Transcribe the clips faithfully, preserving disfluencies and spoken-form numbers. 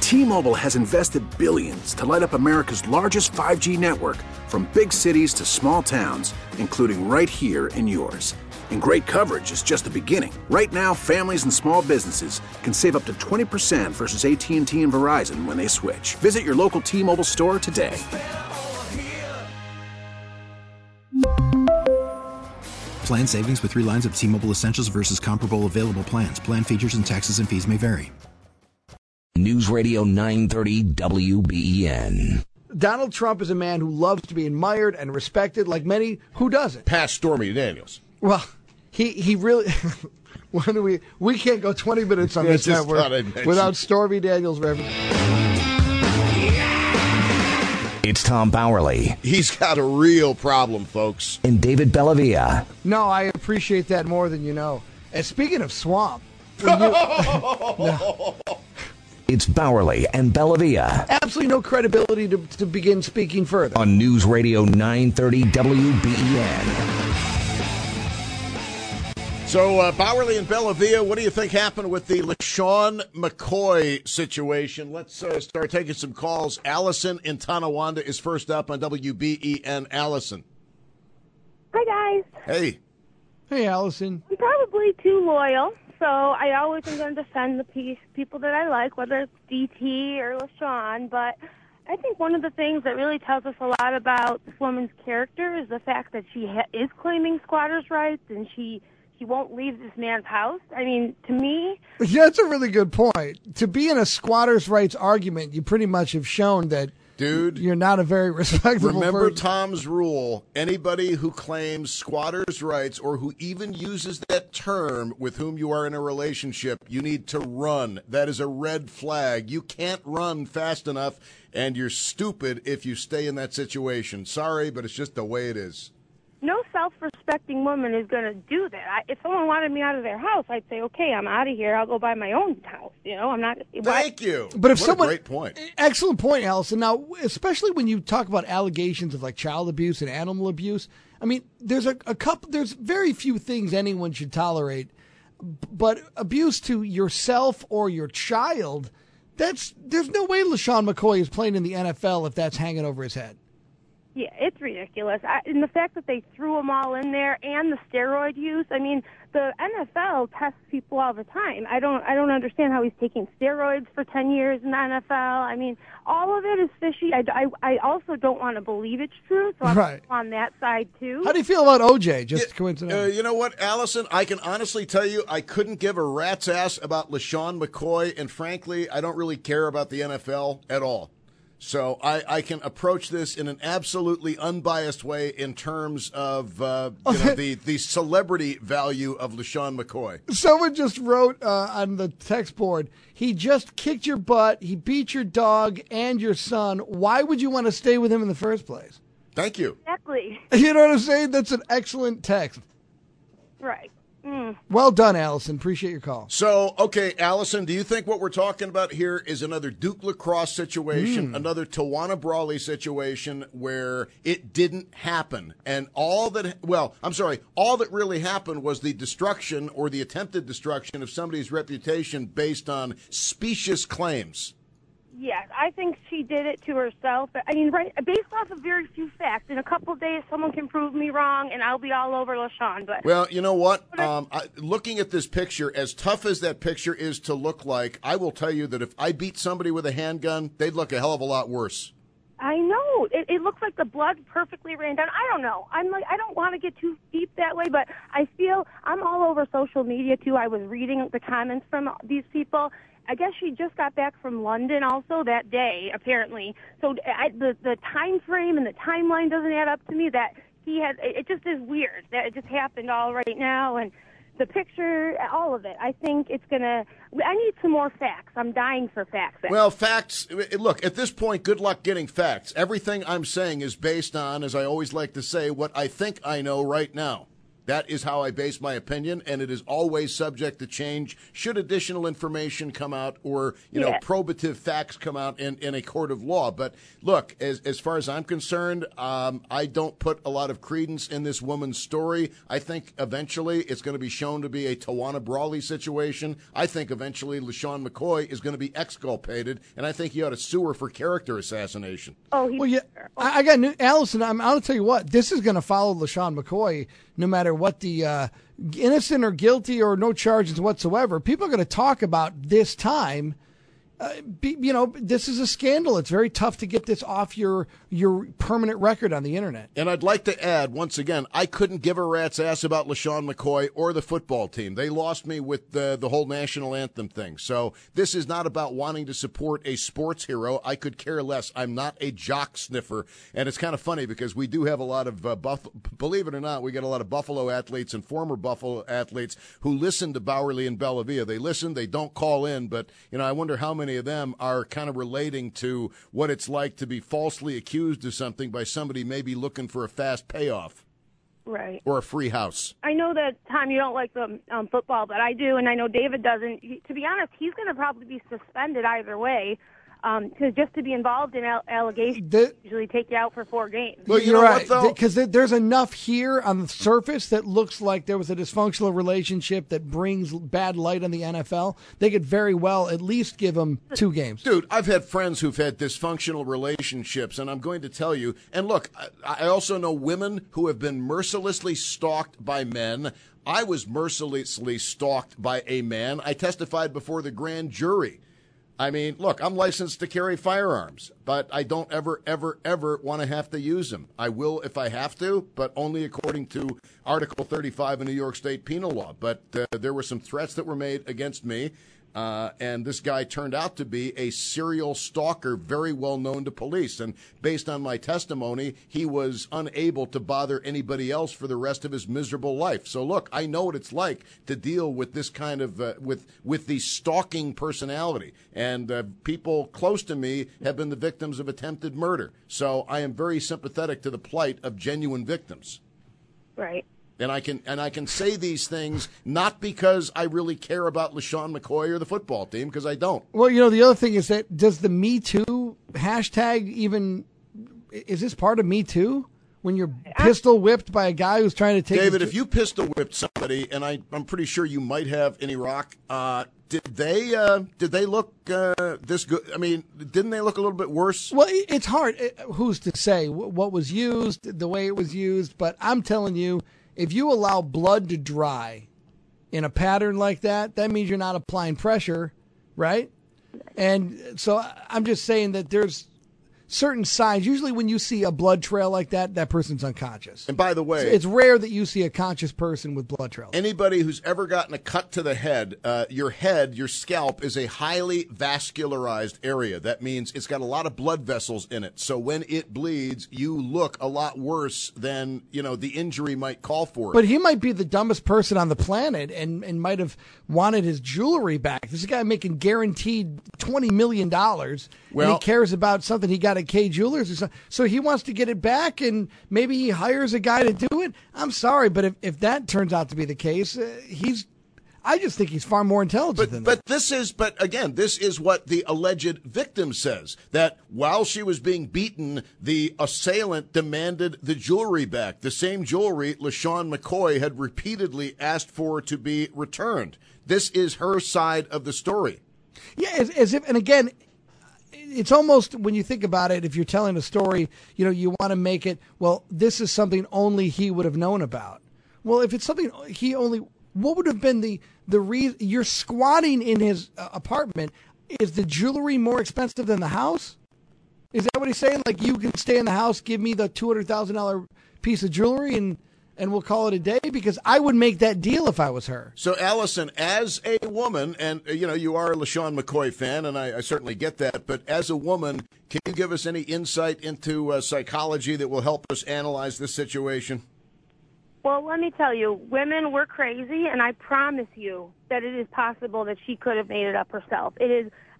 T-Mobile has invested billions to light up America's largest five G network, from big cities to small towns, including right here in yours. And great coverage is just the beginning. Right now, families and small businesses can save up to twenty percent versus A T and T and Verizon when they switch. Visit your local T-Mobile store today. Plan savings with three lines of T-Mobile Essentials versus comparable available plans. Plan features and taxes and fees may vary. News Radio nine thirty W B E N. Donald Trump is a man who loves to be admired and respected, like many who doesn't. Past Stormy Daniels. Well, he he really. When do we we can't go twenty minutes on Yeah, this just thought I'd network mention. without Stormy Daniels reference. It's Tom Bowerly He's got a real problem, folks. and David Bellavia. No, I appreciate that more than you know. And speaking of swamp, when you- no, It's Bowerly and Bellavia absolutely no credibility to, to begin speaking further. on News Radio nine thirty W B E N. So, uh, Bowerly and Bellavia, what do you think happened with the LaShawn McCoy situation? Let's uh, start taking some calls. Allison in Tonawanda is first up on W B E N. Allison. Hi, guys. Hey. Hey, Allison. I'm probably too loyal, so I always am going to defend the piece, people that I like, whether it's D T or LaShawn. But I think one of the things that really tells us a lot about this woman's character is the fact that she ha- is claiming squatters' rights and she, she won't leave this man's house. I mean, to me... Yeah, that's a really good point. To be in a squatters' rights argument, you pretty much have shown that Dude, you're not a very respectable remember person. Tom's rule. Anybody who claims squatters' rights or who even uses that term with whom you are in a relationship, you need to run. That is a red flag. You can't run fast enough, and you're stupid if you stay in that situation. Sorry, but it's just the way it is. No self-respecting woman is going to do that. I, if someone wanted me out of their house, I'd say, okay, I'm out of here. I'll go buy my own house. You know, I'm not... Thank you. But if what someone, a great point. Excellent point, Allison. Now, especially when you talk about allegations of like child abuse and animal abuse, I mean, there's a, a couple. There's very few things anyone should tolerate, but abuse to yourself or your child, that's there's no way LaShawn McCoy is playing in the N F L if that's hanging over his head. Yeah, it's ridiculous. I, and the fact that they threw them all in there and the steroid use, I mean, the N F L tests people all the time. I don't I don't understand how he's taking steroids for ten years in the N F L. I mean, all of it is fishy. I, I, I also don't want to believe it's true, so I'm Right. on that side, too. How do you feel about O J? Just Uh, coincidentally. you know what, Allison? I can honestly tell you I couldn't give a rat's ass about LaShawn McCoy, and frankly, I don't really care about the N F L at all. So I, I can approach this in an absolutely unbiased way in terms of uh, you know, the, the celebrity value of LaShawn McCoy. Someone just wrote uh, on the text board, he just kicked your butt, he beat your dog and your son. Why would you want to stay with him in the first place? Thank you. Exactly. You know what I'm saying? That's an excellent text. Right. Mm. Well done, Allison. Appreciate your call. So, okay, Allison, do you think what we're talking about here is another Duke Lacrosse situation, Mm. another Tawana Brawley situation where it didn't happen? And all that, well, I'm sorry, all that really happened was the destruction or the attempted destruction of somebody's reputation based on specious claims. Yes, I think she did it to herself. I mean, right, based off of very few facts. In a couple of days, someone can prove me wrong, and I'll be all over LaShawn. But Well, you know what? Um, I, looking at this picture, as tough as that picture is to look like, I will tell you that if I beat somebody with a handgun, they'd look a hell of a lot worse. I know it, it looks like the blood perfectly ran down. I don't know. I'm like, I don't want to get too deep that way, but I feel I'm all over social media too. I was reading the comments from these people. I guess she just got back from London also that day, apparently. So I, the the time frame and the timeline doesn't add up to me. That he had, it just is weird that it just happened all right now, and the picture, all of it. I think it's gonna. I need some more facts. I'm dying for facts. Well, facts. Look, at this point, good luck getting facts. Everything I'm saying is based on, as I always like to say, what I think I know right now. That is how I base my opinion, and it is always subject to change should additional information come out or, you know, Yeah. probative facts come out in, in a court of law. But look, as, as far as I'm concerned, um, I don't put a lot of credence in this woman's story. I think eventually it's going to be shown to be a Tawana Brawley situation. I think eventually LaShawn McCoy is going to be exculpated, and I think you ought to sue her for character assassination. Oh, he, Well, yeah, I, I got new, Allison. I'm, I'll tell you what. This is going to follow LaShawn McCoy, no matter what the uh, innocent or guilty or no charges whatsoever. People are going to talk about this time. Uh, be, you know, this is a scandal. It's very tough to get this off your your permanent record on the internet. And I'd like to add, once again, I couldn't give a rat's ass about LaShawn McCoy or the football team. They lost me with the, the whole national anthem thing. So this is not about wanting to support a sports hero. I could care less. I'm not a jock sniffer. And it's kind of funny because we do have a lot of, uh, buff- believe it or not, we get a lot of Buffalo athletes and former Buffalo athletes who listen to Bowerly and Bellavia. They listen, they don't call in, but, you know, I wonder how many of them are kind of relating to what it's like to be falsely accused of something by somebody maybe looking for a fast payoff right. or a free house. I know that, Tom, you don't like the um, football, but I do, and I know David doesn't. He, to be honest, he's going to probably be suspended either way. Um, cause just to be involved in al- allegations The- usually take you out for four games. Well, you You're know right, what, though? because there's enough here on the surface that looks like there was a dysfunctional relationship that brings bad light on the N F L. They could very well at least give him two games. Dude, I've had friends who've had dysfunctional relationships, and I'm going to tell you, and look, I, I also know women who have been mercilessly stalked by men. I was mercilessly stalked by a man. I testified before the grand jury. I mean, look, I'm licensed to carry firearms, but I don't ever, ever, ever want to have to use them. I will if I have to, but only according to Article thirty-five of New York State penal law. But uh, there were some threats that were made against me, uh, and this guy turned out to be a serial stalker, very well known to police. And based on my testimony, he was unable to bother anybody else for the rest of his miserable life. So look, I know what it's like to deal with this kind of, uh, with, with the stalking personality. And uh, people close to me have been the victims of attempted murder. So I am very sympathetic to the plight of genuine victims. Right. And I can and I can say these things not because I really care about LaShawn McCoy or the football team, because I don't. Well, you know, the other thing is that does the Me Too hashtag even, is this part of Me Too? When you're pistol whipped by a guy who's trying to take David, his... if you pistol whipped somebody, and I, I'm pretty sure you might have in Iraq, uh, did they uh, did they look uh, this good? I mean, didn't they look a little bit worse? Well, it- it's hard. It- Who's to say wh- what was used, the way it was used? But I'm telling you, if you allow blood to dry in a pattern like that, that means you're not applying pressure, right? And so I- I'm just saying that there's certain signs. Usually when you see a blood trail like that, that person's unconscious. And by the way, It's rare that you see a conscious person with blood trails. anybody who's ever gotten a cut to the head, uh, your head, your scalp is a highly vascularized area. That means it's got a lot of blood vessels in it. So when it bleeds, you look a lot worse than, you know, the injury might call for. But he might be the dumbest person on the planet and, and might have wanted his jewelry back. This is a guy making guaranteed twenty million dollars, Well- and he cares about something he got at K Jewelers or something. So he wants to get it back, and maybe he hires a guy to do it. I'm sorry, but if, if that turns out to be the case, uh, he's. I just think he's far more intelligent But than but that. this is but again, this is what the alleged victim says, that while she was being beaten, the assailant demanded the jewelry back, the same jewelry LaShawn McCoy had repeatedly asked for to be returned. This is her side of the story. Yeah, as, as if, and again, it's almost, when you think about it, if you're telling a story, you know, you want to make it, well, this is something only he would have known about. Well, if it's something he only, what would have been the, the reason you're squatting in his uh, apartment? Is the jewelry more expensive than the house? Is that what he's saying? Like, you can stay in the house, give me the two hundred thousand dollars piece of jewelry, and and we'll call it a day? Because I would make that deal if I was her. So, Allison, as a woman, and, uh, you know, you are a LaShawn McCoy fan, and I, I certainly get that, but as a woman, can you give us any insight into uh, psychology that will help us analyze this situation? Well, let me tell you, women, we're crazy, and I promise you that it is possible that she could have made it up herself. It is,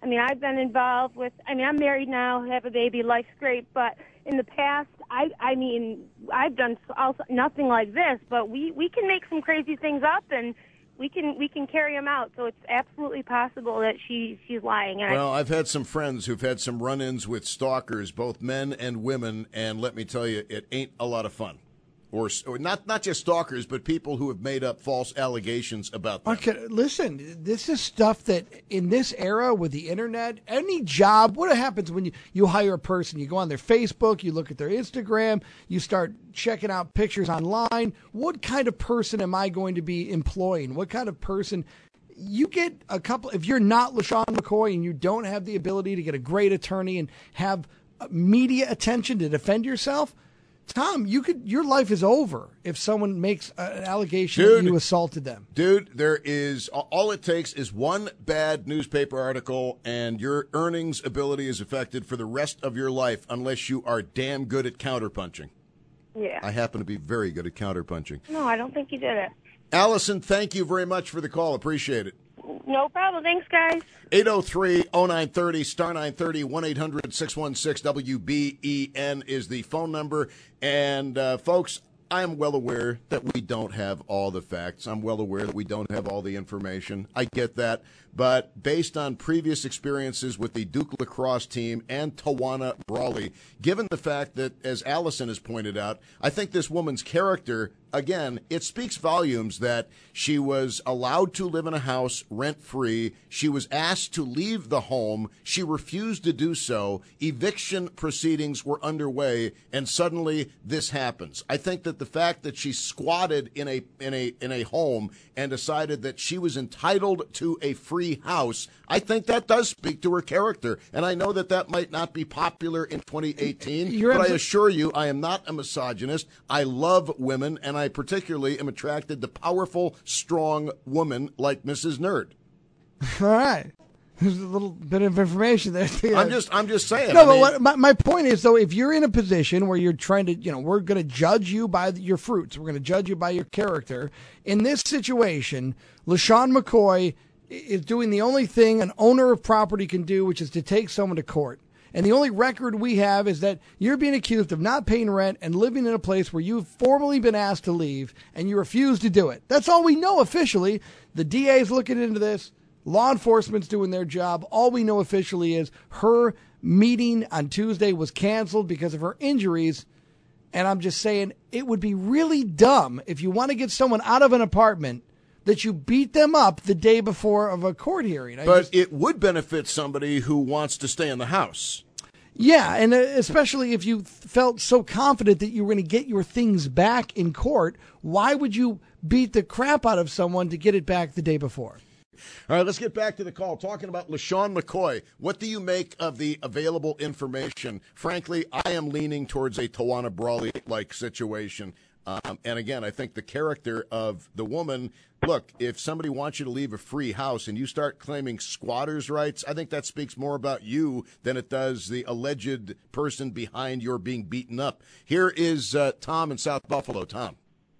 I mean, I've been involved with, I mean, I'm married now, have a baby, life's great, but in the past, I I mean, I've done also nothing like this, but we, we can make some crazy things up, and we can we can carry them out. So it's absolutely possible that she she's lying. And well, I've had some friends who've had some run-ins with stalkers, both men and women, and let me tell you, it ain't a lot of fun. Or, or not not just stalkers, but people who have made up false allegations about them. Okay, listen, this is stuff that in this era with the internet, any job, what happens when you, you hire a person? You go on their Facebook, you look at their Instagram, you start checking out pictures online. What kind of person am I going to be employing? What kind of person? You get a couple, if you're not LaShawn McCoy and you don't have the ability to get a great attorney and have media attention to defend yourself, Tom, you could. Your life is over if someone makes an allegation dude, that you assaulted them. Dude, there is all it takes is one bad newspaper article, and your earnings ability is affected for the rest of your life unless you are damn good at counterpunching. Yeah, I happen to be very good at counterpunching. No, I don't think you did it. Allison, thank you very much for the call. Appreciate it. No problem. Thanks, guys. eight oh three oh nine thirty, star nine thirty, one eight hundred six one six W B E N is the phone number. And, uh, folks, I am well aware that we don't have all the facts. I'm well aware that we don't have all the information. I get that. But based on previous experiences with the Duke lacrosse team and Tawana Brawley, given the fact that, as Allison has pointed out, I think this woman's character, again, it speaks volumes that she was allowed to live in a house rent-free. She was asked to leave the home. She refused to do so. Eviction proceedings were underway, and suddenly this happens. I think that the fact that she squatted in a in a in a home and decided that she was entitled to a free house, I think that does speak to her character. And I know that that might not be popular in twenty eighteen, You're but abso- I assure you I am not a misogynist. I love women, and I particularly am attracted to powerful, strong women like Missus Nerd. All right. There's a little bit of information there. I'm just, I'm just saying. No, I but mean, what, my, my point is, though, if you're in a position where you're trying to, you know, we're going to judge you by your fruits. We're going to judge you by your character. In this situation, LaShawn McCoy is doing the only thing an owner of property can do, which is to take someone to court. And the only record we have is that you're being accused of not paying rent and living in a place where you've formally been asked to leave, and you refuse to do it. That's all we know officially. The D A is looking into this. Law enforcement's doing their job. All we know officially is her meeting on Tuesday was canceled because of her injuries. And I'm just saying it would be really dumb if you want to get someone out of an apartment that you beat them up the day before of a court hearing. I but just, it would benefit somebody who wants to stay in the house. Yeah, and especially if you felt so confident that you were going to get your things back in court, why would you beat the crap out of someone to get it back the day before? All right, let's get back to the call. Talking about LaShawn McCoy, what do you make of the available information? Frankly, I am leaning towards a Tawana Brawley-like situation. Um, and again, I think the character of the woman, look, if somebody wants you to leave a free house and you start claiming squatters' rights, I think that speaks more about you than it does the alleged person behind your being beaten up. Here is uh, Tom in South Buffalo. Tom.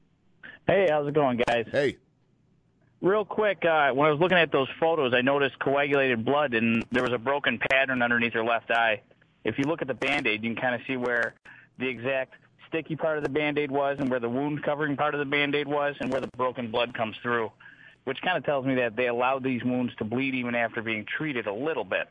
Hey, how's it going, guys? Hey. Real quick, uh, when I was looking at those photos, I noticed coagulated blood, and there was a broken pattern underneath her left eye. If you look at the Band-Aid, you can kind of see where the exact sticky part of the Band-Aid was and where the wound covering part of the Band-Aid was and where the broken blood comes through, which kind of tells me that they allowed these wounds to bleed even after being treated a little bit,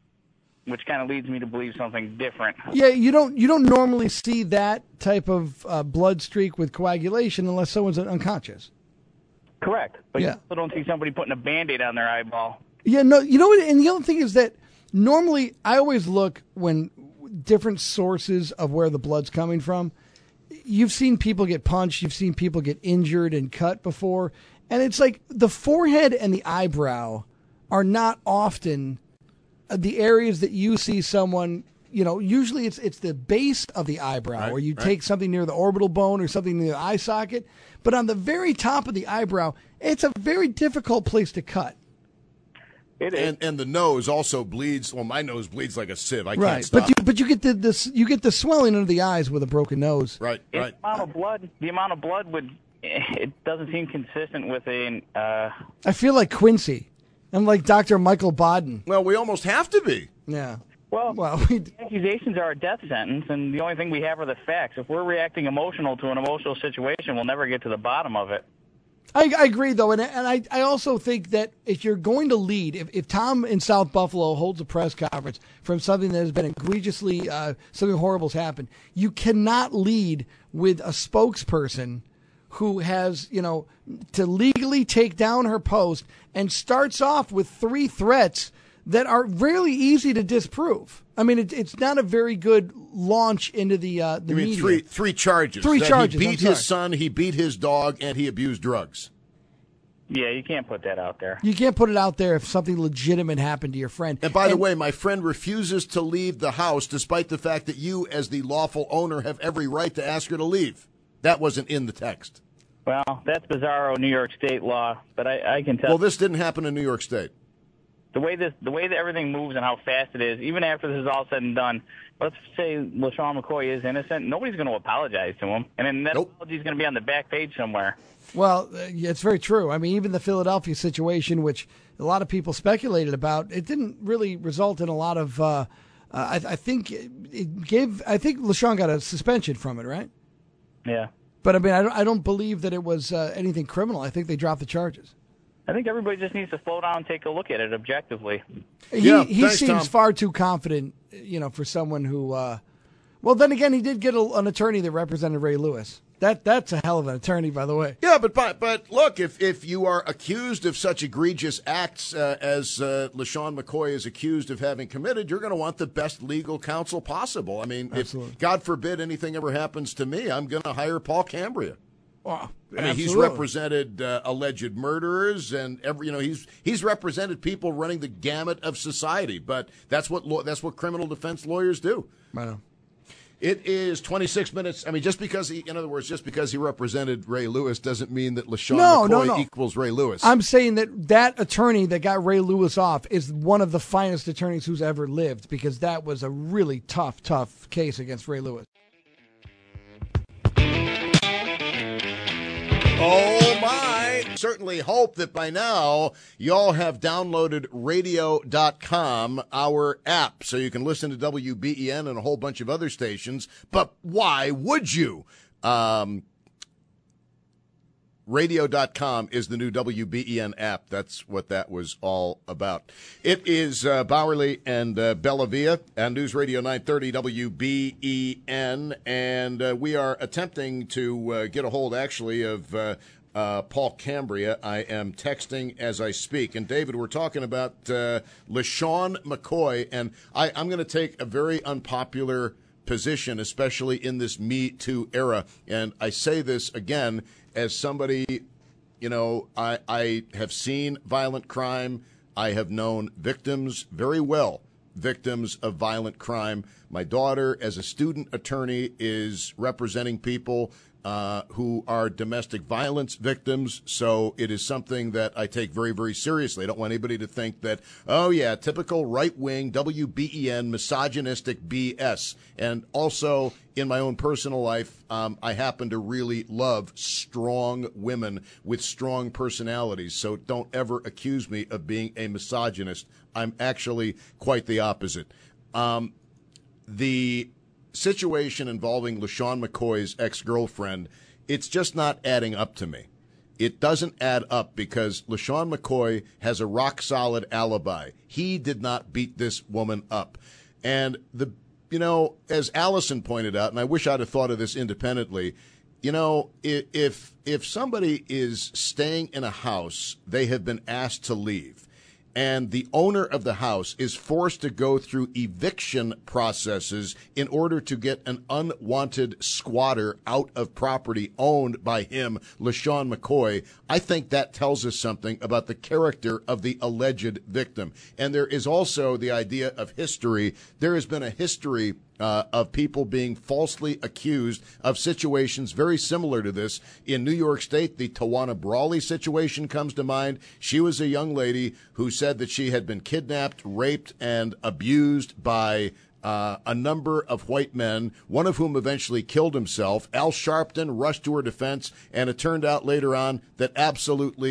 which kind of leads me to believe something different. Yeah, you don't you don't normally see that type of uh, blood streak with coagulation unless someone's unconscious. Correct. But yeah. you also don't see somebody putting a Band-Aid on their eyeball. Yeah, no, you know what? And the other thing is that normally I always look when different sources of where the blood's coming from. You've seen people get punched. You've seen people get injured and cut before. And it's like the forehead and the eyebrow are not often the areas that you see someone, you know, usually it's it's the base of the eyebrow right, where you right. take something near the orbital bone or something near the eye socket. But on the very top of the eyebrow, it's a very difficult place to cut. It is. And and the nose also bleeds. Well, my nose bleeds like a sieve. I Right, can't stop. but you but you get the this you get the swelling under the eyes with a broken nose. Right, It's right. The amount of blood, the amount of blood would, it doesn't seem consistent with a. Uh, I feel like Quincy. I'm like Doctor Michael Baden. Well, we almost have to be. Yeah. Well, well we... the accusations are a death sentence, and the only thing we have are the facts. If we're reacting emotional to an emotional situation, we'll never get to the bottom of it. I, I agree, though, and, and I, I also think that if you're going to lead, if, if Tom in South Buffalo holds a press conference from something that has been egregiously, uh, something horrible has happened, you cannot lead with a spokesperson who has, you know, to legally take down her post and starts off with three threats that are really easy to disprove. I mean, it, it's not a very good launch into the uh, the you mean media. Three, three charges. Three that charges. He beat his son, he beat his dog, and he abused drugs. Yeah, you can't put that out there. You can't put it out there if something legitimate happened to your friend. And by and, the way, my friend refuses to leave the house despite the fact that you, as the lawful owner, have every right to ask her to leave. That wasn't in the text. Well, that's bizarro New York State law, but I, I can tell. Well, this didn't happen in New York State. The way this, the way that everything moves and how fast it is, even after this is all said and done, let's say LeSean McCoy is innocent, nobody's going to apologize to him, and then that nope. apology is going to be on the back page somewhere. Well, uh, it's very true. I mean, even the Philadelphia situation, which a lot of people speculated about, it didn't really result in a lot of. Uh, uh, I, I think it gave. I think LeSean got a suspension from it, right? Yeah. But I mean, I don't, I don't believe that it was uh, anything criminal. I think they dropped the charges. I think everybody just needs to slow down and take a look at it objectively. He yeah, he thanks, seems Tom. far too confident, you know, for someone who. Uh, well, then again, he did get a, an attorney that represented Ray Lewis. That that's a hell of an attorney, by the way. Yeah, but but, but look, if, if you are accused of such egregious acts uh, as uh, LeSean McCoy is accused of having committed, you're going to want the best legal counsel possible. I mean, Absolutely. if God forbid anything ever happens to me, I'm going to hire Paul Cambria. Oh, I mean, he's represented uh, alleged murderers, and every you know he's he's represented people running the gamut of society. But that's what law, that's what criminal defense lawyers do. I know. It is twenty-six minutes. I mean, just because he, in other words, just because he represented Ray Lewis doesn't mean that LeSean no, McCoy no, no. equals Ray Lewis. I'm saying that that attorney that got Ray Lewis off is one of the finest attorneys who's ever lived, because that was a really tough, tough case against Ray Lewis. Oh, my. Certainly hope that by now y'all have downloaded radio dot com, our app, so you can listen to W B E N and a whole bunch of other stations. But why would you? Um, radio dot com is the new W B E N app. That's what that was all about. It is uh, Bowerly and uh, Bellavia on News Radio nine thirty W B E N, and uh, we are attempting to uh, get a hold, actually, of uh, uh, Paul Cambria. I am texting as I speak. And, David, we're talking about uh, LeSean McCoy, and I, I'm going to take a very unpopular position, especially in this Me Too era. And I say this again as somebody, you know, I, I have seen violent crime. I have known victims very well, victims of violent crime. My daughter, as a student attorney, is representing people uh, who are domestic violence victims. So it is something that I take very, very seriously. I don't want anybody to think that, oh, yeah, typical right-wing W B E N misogynistic B S. And also, in my own personal life, um, I happen to really love strong women with strong personalities. So don't ever accuse me of being a misogynist. I'm actually quite the opposite. Um, the situation involving LeSean McCoy's ex-girlfriend, it's just not adding up to me. It doesn't add up because LeSean McCoy has a rock-solid alibi. He did not beat this woman up. And, the, you know, as Allison pointed out, and I wish I'd have thought of this independently, you know, if if somebody is staying in a house, they have been asked to leave, and the owner of the house is forced to go through eviction processes in order to get an unwanted squatter out of property owned by him, LeSean McCoy, I think that tells us something about the character of the alleged victim. And there is also the idea of history. There has been a history Uh, of people being falsely accused of situations very similar to this. In New York State, the Tawana Brawley situation comes to mind. She was a young lady who said that she had been kidnapped, raped, and abused by uh, a number of white men, one of whom eventually killed himself. Al Sharpton rushed to her defense, and it turned out later on that absolutely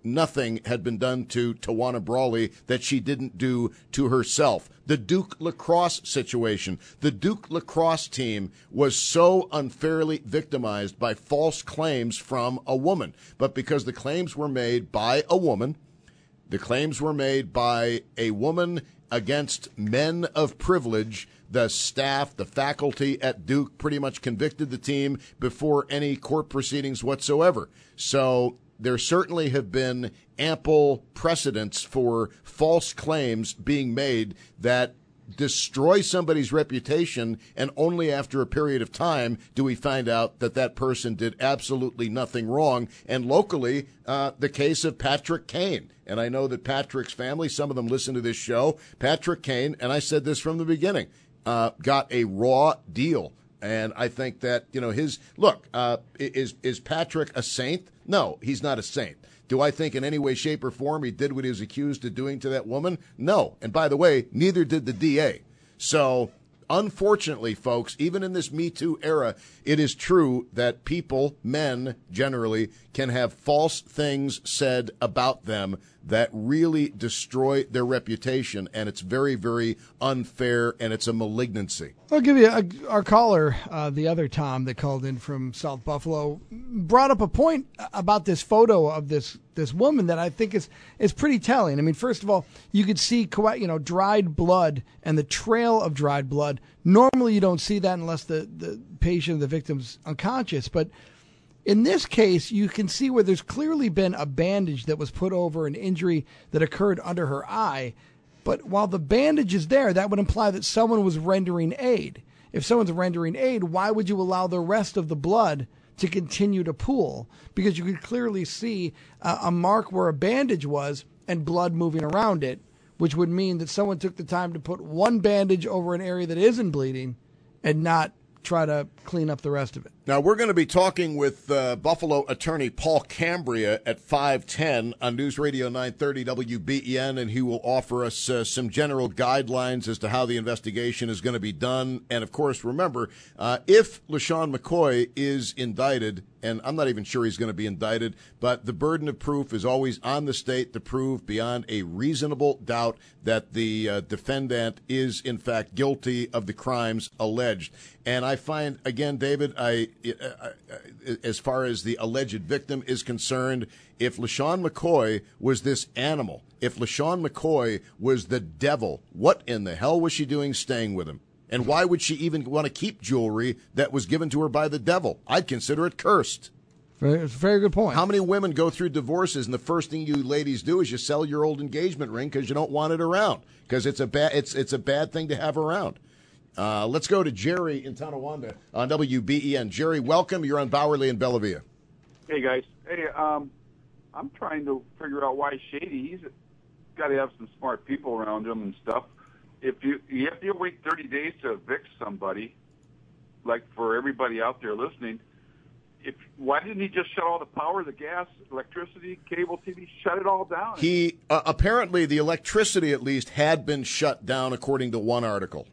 nothing had been done to Tawana Brawley that she didn't do to herself. The Duke lacrosse situation. The Duke lacrosse team was so unfairly victimized by false claims from a woman. But because the claims were made by a woman, the claims were made by a woman against men of privilege, the staff, the faculty at Duke pretty much convicted the team before any court proceedings whatsoever. So there certainly have been ample precedents for false claims being made that destroy somebody's reputation, and only after a period of time do we find out that that person did absolutely nothing wrong. And locally, uh, the case of Patrick Kane. And I know that Patrick's family, some of them listen to this show. Patrick Kane, and I said this from the beginning, uh, got a raw deal. And I think that, you know, his look, uh, is is Patrick a saint? No, he's not a saint. Do I think in any way, shape, or form he did what he was accused of doing to that woman? No. And by the way, neither did the D A. So, unfortunately, folks, even in this Me Too era, it is true that people, men generally, can have false things said about them that really destroy their reputation, and it's very, very unfair, and it's a malignancy. I'll give you a, our caller, uh, the other Tom that called in from South Buffalo, brought up a point about this photo of this this woman that I think is is pretty telling. I mean, first of all, you could see you know dried blood and the trail of dried blood. Normally, you don't see that unless the the patient, the victim's unconscious, but in this case, you can see where there's clearly been a bandage that was put over an injury that occurred under her eye. But while the bandage is there, that would imply that someone was rendering aid. If someone's rendering aid, why would you allow the rest of the blood to continue to pool? Because you could clearly see a, a mark where a bandage was and blood moving around it, which would mean that someone took the time to put one bandage over an area that isn't bleeding and not try to clean up the rest of it. Now, we're going to be talking with uh, Buffalo attorney Paul Cambria at five ten on News Radio nine thirty W B E N, and he will offer us uh, some general guidelines as to how the investigation is going to be done. And, of course, remember, uh, if LaShawn McCoy is indicted, and I'm not even sure he's going to be indicted, but the burden of proof is always on the state to prove beyond a reasonable doubt that the uh, defendant is, in fact, guilty of the crimes alleged. And I find, again, David, I, I, I as far as the alleged victim is concerned, if LaShawn McCoy was this animal, if LaShawn McCoy was the devil, what in the hell was she doing staying with him? And why would she even want to keep jewelry that was given to her by the devil? I'd consider it cursed. Very, very good point. How many women go through divorces and the first thing you ladies do is you sell your old engagement ring because you don't want it around because it's a bad it's it's a bad thing to have around. Uh, let's go to Jerry in Tonawanda on W B E N. Jerry, welcome. You're on Bowerly and Bellavia. Hey guys. Hey, um, I'm trying to figure out why Shady. He's got to have some smart people around him and stuff. If you you have to wait thirty days to evict somebody, like for everybody out there listening, if why didn't he just shut all the power, the gas, electricity, cable T V, shut it all down? He uh, apparently the electricity at least had been shut down according to one article.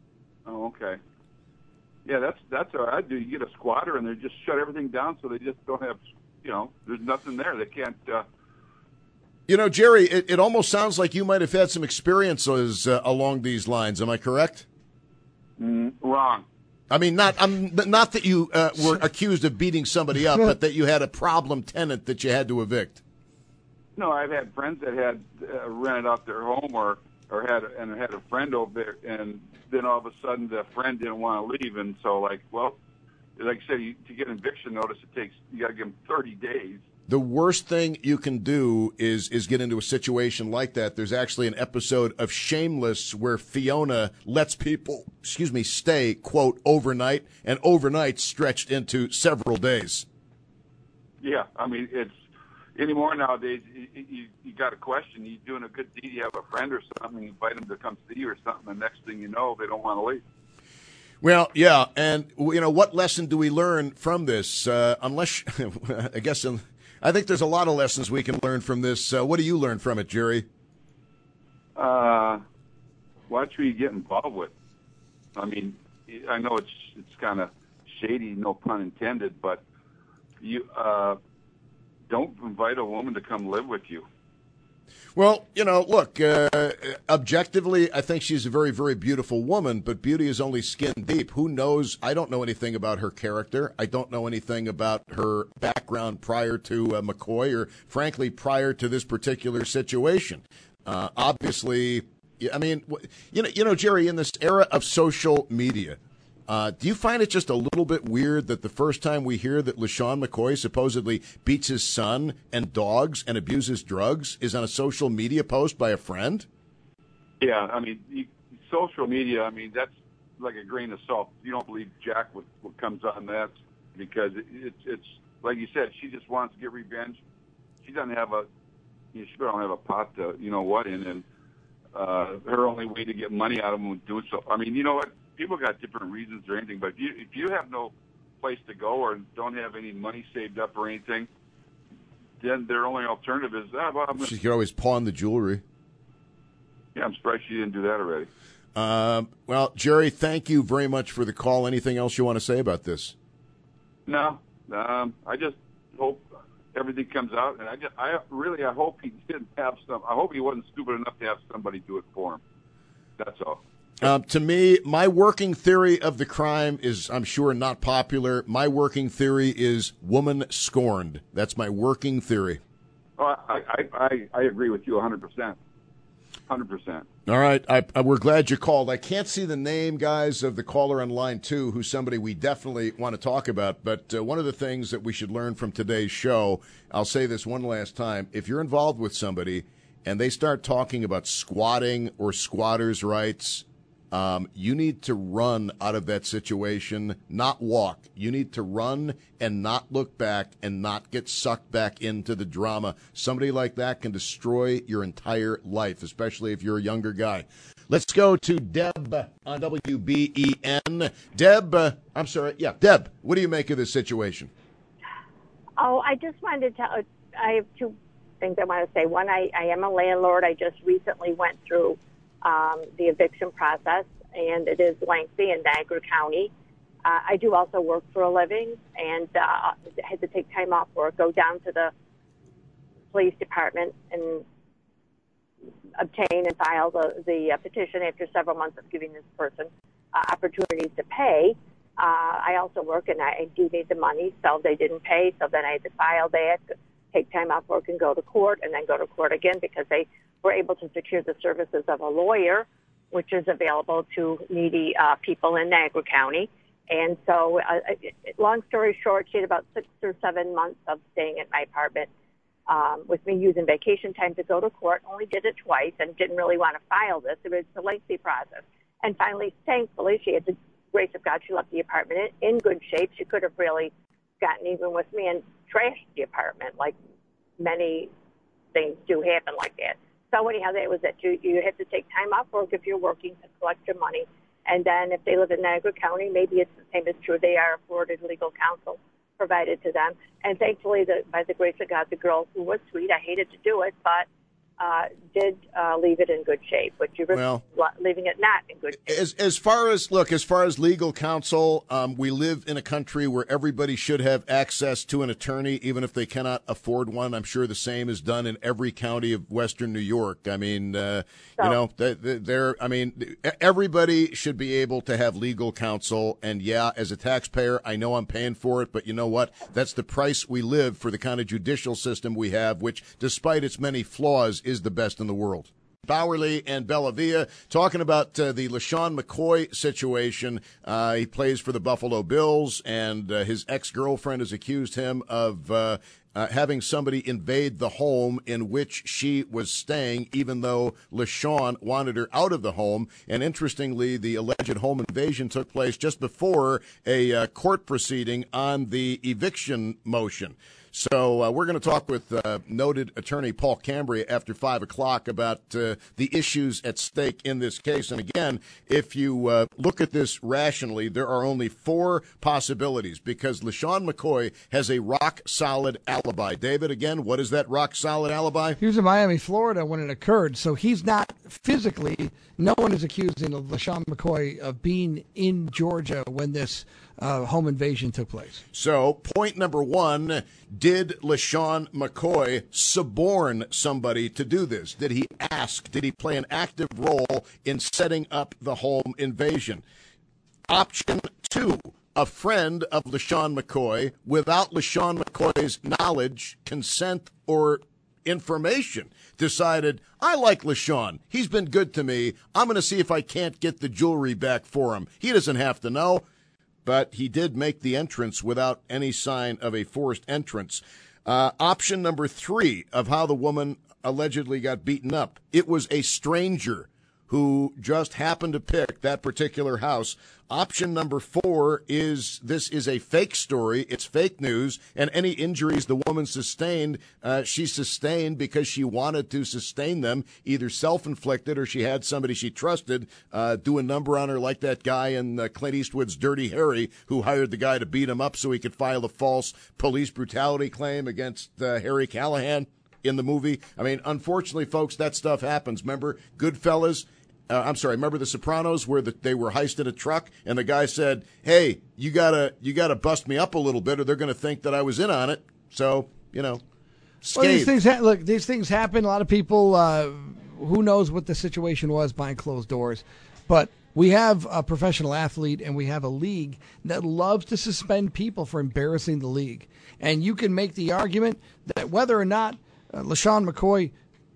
Oh, okay. Yeah, that's that's what I'd do. You get a squatter and they just shut everything down so they just don't have, you know, there's nothing there. They can't. Uh, You know, Jerry, it, it almost sounds like you might have had some experiences uh, along these lines. Am I correct? Mm, wrong. I mean, not I'm not that you uh, were accused of beating somebody up, but that you had a problem tenant that you had to evict. No, I've had friends that had uh, rented out their home or or had and had a friend over there, and then all of a sudden the friend didn't want to leave, and so like, well, like I said, you, to get an eviction notice, it takes you got to give them thirty days. The worst thing you can do is is get into a situation like that. There's actually an episode of Shameless where Fiona lets people, excuse me, stay, quote, overnight, and overnight stretched into several days. Yeah, I mean, it's anymore nowadays, you, you, you got a question, you're doing a good deed, you have a friend or something, you invite them to come see you or something, the next thing you know, they don't want to leave. Well, yeah, and, you know, what lesson do we learn from this? Uh, unless, I guess... In, I think there's a lot of lessons we can learn from this. Uh, what do you learn from it, Jerry? Uh, watch who you get involved with. I mean, I know it's it's kind of shady, no pun intended, but you uh, don't invite a woman to come live with you. Well, you know, look, uh, objectively, I think she's a very, very beautiful woman, but beauty is only skin deep. Who knows? I don't know anything about her character. I don't know anything about her background prior to uh, McCoy or, frankly, prior to this particular situation. Uh, obviously, I mean, you know, you know, Jerry, in this era of social media, Uh, do you find it just a little bit weird that the first time we hear that LaShawn McCoy supposedly beats his son and dogs and abuses drugs is on a social media post by a friend? Yeah, I mean, you, social media, I mean, that's like a grain of salt. You don't believe Jack what, what comes on that because it, it's, it's, like you said, she just wants to get revenge. She doesn't have a, you know, she don't have a pot to, you know what, in, and uh, her only way to get money out of them was doing so. I mean, you know what? People got different reasons or anything, but if you, if you have no place to go or don't have any money saved up or anything, then their only alternative is, ah, well, I'm gonna... She could always pawn the jewelry. Yeah, I'm surprised she didn't do that already. Um, well, Jerry, thank you very much for the call. Anything else you want to say about this? No, um, I just hope everything comes out, and I just, I really, I hope he didn't have some. I hope he wasn't stupid enough to have somebody do it for him. That's all. Um, to me, my working theory of the crime is, I'm sure, not popular. My working theory is woman scorned. That's my working theory. Oh, I, I, I, I agree with you one hundred percent. one hundred percent. All right. I, I, we're glad you called. I can't see the name, guys, of the caller on line two, who's somebody we definitely want to talk about. But uh, one of the things that we should learn from today's show, I'll say this one last time. If you're involved with somebody and they start talking about squatting or squatters' rights, Um, you need to run out of that situation, not walk. You need to run and not look back and not get sucked back into the drama. Somebody like that can destroy your entire life, especially if you're a younger guy. Let's go to Deb on W B E N. Deb, uh, I'm sorry. Yeah, Deb, what do you make of this situation? Oh, I just wanted to tell, I have two things I want to say. One, I, I am a landlord. I just recently went through Um, the eviction process, and it is lengthy in Niagara County. Uh, I do also work for a living, and uh, had to take time off work, go down to the police department and obtain and file the, the uh, petition after several months of giving this person uh, opportunities to pay. Uh, I also work, and I do need the money, so they didn't pay, so then I had to file that, take time off work and go to court, and then go to court again because they were able to secure the services of a lawyer, which is available to needy uh, people in Niagara County. And so, uh, long story short, she had about six or seven months of staying at my apartment um, with me using vacation time to go to court. Only did it twice and didn't really want to file this. It was a lengthy process. And finally, thankfully, she had the grace of God. She left the apartment in, in good shape. She could have really gotten even with me and trashed the apartment, like many things do happen like that. So anyhow, that was it. You, you have to take time off work if you're working to collect your money. And then if they live in Niagara County, maybe it's the same as true. They are afforded legal counsel provided to them. And thankfully, the, by the grace of God, the girl who was sweet, I hated to do it, but uh, did uh, leave it in good shape. But you're well, leaving it not in good shape. As, as far as, look, as far as legal counsel, um, we live in a country where everybody should have access to an attorney, even if they cannot afford one. I'm sure the same is done in every county of Western New York. I mean, uh, so, you know, they're, I mean, everybody should be able to have legal counsel. And yeah, as a taxpayer, I know I'm paying for it, but you know what? That's the price we live for the kind of judicial system we have, which, despite its many flaws, is the best in the world. Bowerly and Bellavia talking about uh, the LaShawn McCoy situation. Uh, he plays for the Buffalo Bills, and uh, his ex-girlfriend has accused him of uh, uh, having somebody invade the home in which she was staying, even though LaShawn wanted her out of the home. And interestingly, the alleged home invasion took place just before a uh, court proceeding on the eviction motion. So uh, we're going to talk with uh, noted attorney Paul Cambria after five o'clock about uh, the issues at stake in this case. And again, if you uh, look at this rationally, there are only four possibilities because LaShawn McCoy has a rock-solid alibi. David, again, what is that rock-solid alibi? He was in Miami, Florida when it occurred, so he's not physically, no one is accusing of LaShawn McCoy of being in Georgia when this uh, home invasion took place. So point number one, Did LeSean McCoy suborn somebody to do this? Did he ask? Did he play an active role in setting up the home invasion? Option two, a friend of LeSean McCoy, without LeSean McCoy's knowledge, consent, or information, decided, I like LeSean. He's been good to me. I'm going to see if I can't get the jewelry back for him. He doesn't have to know. But he did make the entrance without any sign of a forced entrance. Uh, option number three of how the woman allegedly got beaten up. It was a stranger who just happened to pick that particular house. Option number four is this is a fake story. It's fake news. And any injuries the woman sustained, uh, she sustained because she wanted to sustain them, either self-inflicted or she had somebody she trusted uh, do a number on her, like that guy in uh, Clint Eastwood's Dirty Harry, who hired the guy to beat him up so he could file a false police brutality claim against uh, Harry Callahan in the movie. I mean, unfortunately, folks, that stuff happens. Remember Goodfellas? Uh, I'm sorry, remember The Sopranos, where the, they were heisted a truck and the guy said, hey, you gotta you gotta bust me up a little bit or they're going to think that I was in on it. So, you know, well, these things ha- look, these things happen. A lot of people, uh, who knows what the situation was behind closed doors. But we have a professional athlete and we have a league that loves to suspend people for embarrassing the league. And you can make the argument that whether or not uh, LeSean McCoy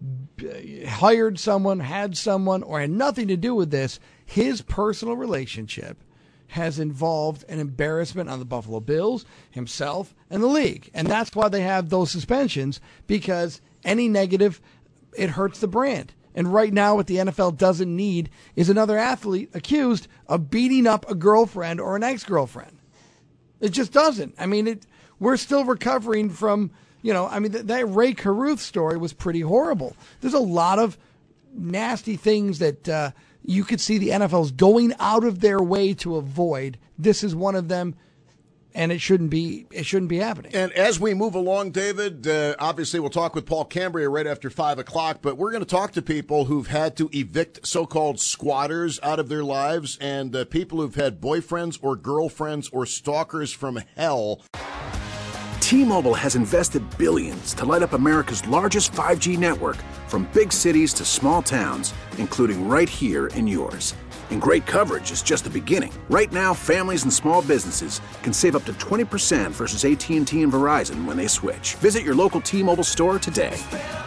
hired someone, had someone, or had nothing to do with this, his personal relationship has involved an embarrassment on the Buffalo Bills, himself, and the league. And that's why they have those suspensions, because any negative, it hurts the brand. And right now what the N F L doesn't need is another athlete accused of beating up a girlfriend or an ex-girlfriend. It just doesn't. I mean, it. We're still recovering from... You know, I mean, th- that Ray Caruth story was pretty horrible. There's a lot of nasty things that uh, you could see the N F L's going out of their way to avoid. This is one of them, and it shouldn't be. It shouldn't be happening. And as we move along, David, uh, obviously we'll talk with Paul Cambria right after five o'clock. But we're going to talk to people who've had to evict so-called squatters out of their lives, and uh, people who've had boyfriends or girlfriends or stalkers from hell. T-Mobile has invested billions to light up America's largest five G network, from big cities to small towns, including right here in yours. And great coverage is just the beginning. Right now, families and small businesses can save up to twenty percent versus A T and T and Verizon when they switch. Visit your local T-Mobile store today.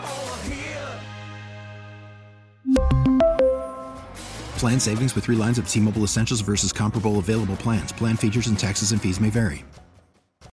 Plan savings with three lines of T-Mobile Essentials versus comparable available plans. Plan features and taxes and fees may vary.